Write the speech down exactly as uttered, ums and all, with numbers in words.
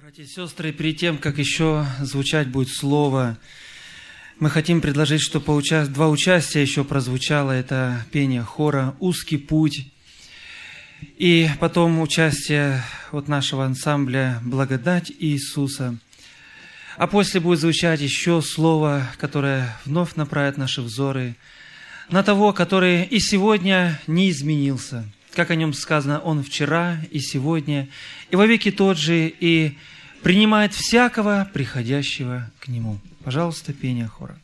Братья и сестры, перед тем, как еще звучать будет слово, мы хотим предложить, чтобы поуча... два участия еще прозвучало. Это пение хора «Узкий путь». И потом участие от нашего ансамбля «Благодать Иисуса». А после будет звучать еще слово, которое вновь направит наши взоры на того, который и сегодня не изменился. Как о нем сказано, Он вчера и сегодня, и вовеки тот же, и принимает всякого приходящего к Нему. Пожалуйста, пение хора.